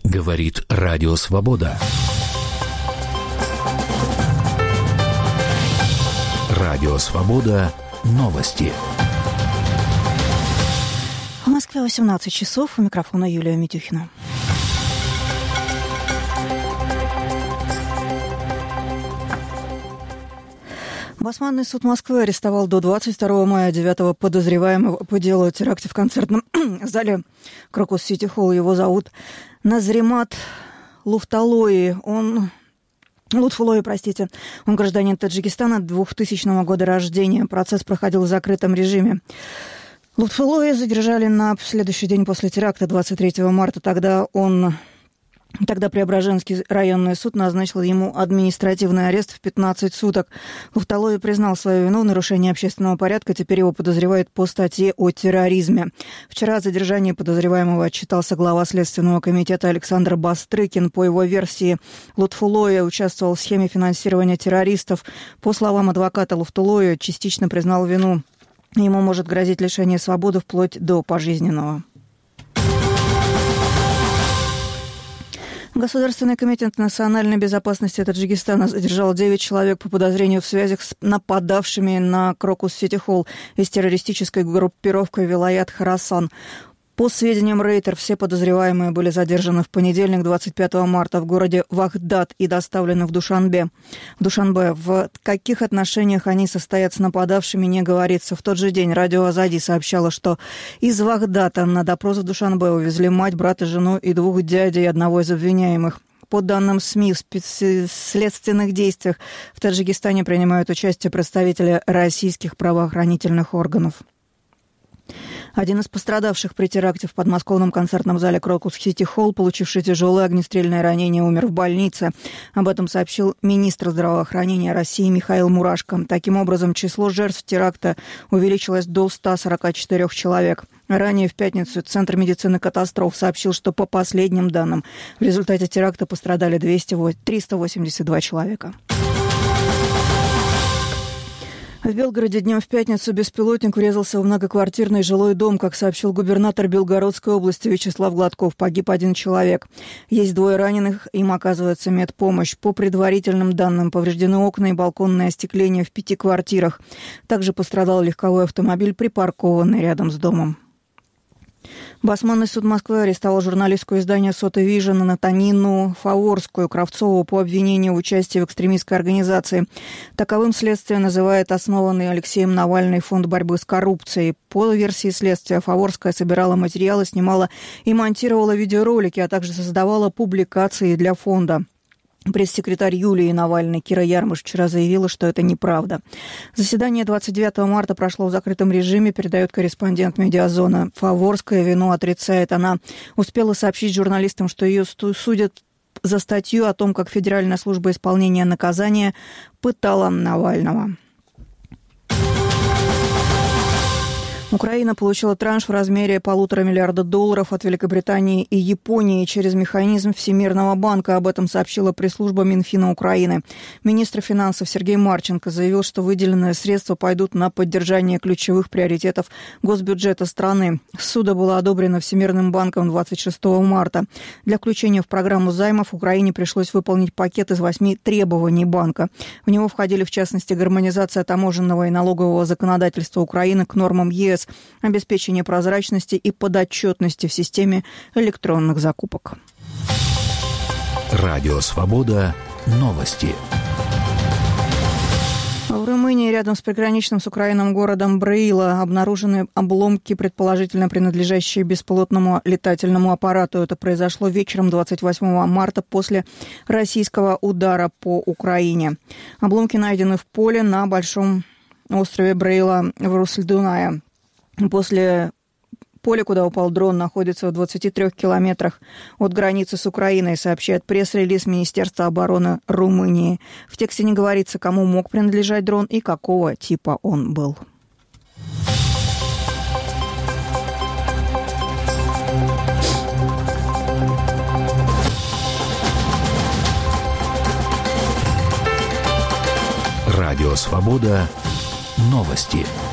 Говорит Радио Свобода. Радио Свобода. Новости. В Москве 18 часов. У микрофона Юлия Митюхина. Басманный суд Москвы арестовал до 22 мая 9-го подозреваемого по делу о теракте в концертном зале Крокус Сити Холл. Его зовут Назримат Лутфуллои. Он гражданин Таджикистана 2000 года рождения. Процесс проходил в закрытом режиме. Лутфуллои задержали на следующий день после теракта, 23 марта. Тогда Преображенский районный суд назначил ему административный арест в 15 суток. Лутфуллои признал свою вину в нарушении общественного порядка. Теперь его подозревают по статье о терроризме. Вчера о задержании подозреваемого отчитался глава Следственного комитета Александр Бастрыкин. По его версии, Лутфуллои участвовал в схеме финансирования террористов. По словам адвоката, Лутфуллои частично признал вину. Ему может грозить лишение свободы вплоть до пожизненного. Государственный комитет национальной безопасности Таджикистана задержал 9 человек по подозрению в связях с нападавшими на Крокус Сити Холл и с террористической группировкой Вилаят Хорасан. По сведениям Рейтер, все подозреваемые были задержаны в понедельник, 25 марта, в городе Вахдат и доставлены в Душанбе. В каких отношениях они состоят с нападавшими, не говорится. В тот же день радио Азади сообщало, что из Вахдата на допрос в Душанбе увезли мать, брата, жену и 2 дядей одного из обвиняемых. По данным СМИ, в следственных действиях в Таджикистане принимают участие представители российских правоохранительных органов. Один из пострадавших при теракте в подмосковном концертном зале Крокус Сити Холл, получивший тяжелое огнестрельное ранение, умер в больнице. Об этом сообщил министр здравоохранения России Михаил Мурашко. Таким образом, число жертв теракта увеличилось до 144 человек. Ранее в пятницу Центр медицины катастроф сообщил, что по последним данным в результате теракта пострадали 382 человека. В Белгороде днем в пятницу беспилотник врезался в многоквартирный жилой дом. Как сообщил губернатор Белгородской области Вячеслав Гладков, погиб 1 человек. Есть 2 раненых, им оказывается медпомощь. По предварительным данным, повреждены окна и балконное остекление в 5 квартирах. Также пострадал легковой автомобиль, припаркованный рядом с домом. Басманный суд Москвы арестовал журналистку издания «Соты Вижн» Натанину Фаворскую-Кравцову по обвинению в участии в экстремистской организации. Таковым следствие называет основанный Алексеем Навальным фонд борьбы с коррупцией. По версии следствия, Фаворская собирала материалы, снимала и монтировала видеоролики, а также создавала публикации для фонда. Пресс-секретарь Юлии Навальной Кира Ярмыш вчера заявила, что это неправда. Заседание 29 марта прошло в закрытом режиме, передает корреспондент «Медиазона». Фаворская вину отрицает. Она успела сообщить журналистам, что ее судят за статью о том, как Федеральная служба исполнения наказания пытала Навального. Украина получила транш в размере $1,5 миллиарда от Великобритании и Японии через механизм Всемирного банка. Об этом сообщила пресс-служба Минфина Украины. Министр финансов Сергей Марченко заявил, что выделенные средства пойдут на поддержание ключевых приоритетов госбюджета страны. Ссуда была одобрена Всемирным банком 26 марта. Для включения в программу займов Украине пришлось выполнить пакет из 8 требований банка. В него входили, в частности, гармонизация таможенного и налогового законодательства Украины к нормам ЕС, обеспечение прозрачности и подотчетности в системе электронных закупок. Радио Свобода. Новости. В Румынии, рядом с приграничным с Украиной городом Браила, обнаружены обломки, предположительно принадлежащие беспилотному летательному аппарату. Это произошло вечером 28 марта после российского удара по Украине. Обломки найдены в поле на большом острове Браила в русле Дуная. После поля, куда упал дрон, находится в 23 километрах от границы с Украиной, сообщает пресс-релиз Министерства обороны Румынии. В тексте не говорится, кому мог принадлежать дрон и какого типа он был. Радио Свобода. Новости.